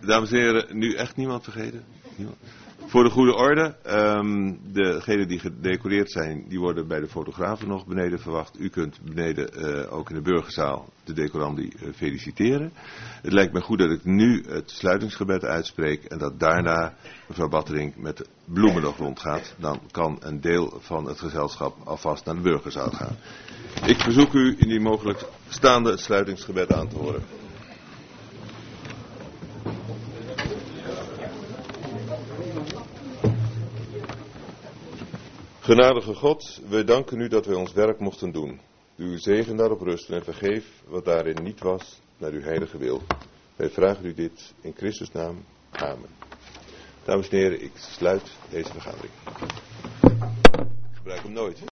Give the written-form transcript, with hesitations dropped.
Dames en heren, nu echt niemand vergeten? Niemand? Voor de goede orde, degenen die gedecoreerd zijn, die worden bij de fotografen nog beneden verwacht. U kunt beneden, ook in de burgerzaal, de decorandi feliciteren. Het lijkt me goed dat ik nu het sluitingsgebed uitspreek en dat daarna mevrouw Battering met de bloemen nog rondgaat. Dan kan een deel van het gezelschap alvast naar de burgerzaal gaan. Ik verzoek u indien mogelijk staande het sluitingsgebed aan te horen. Genadige God, wij danken u dat wij ons werk mochten doen. Doe uw zegen daarop rusten en vergeef wat daarin niet was naar uw heilige wil. Wij vragen u dit in Christus naam. Amen. Dames en heren, ik sluit deze vergadering. Ik gebruik hem nooit.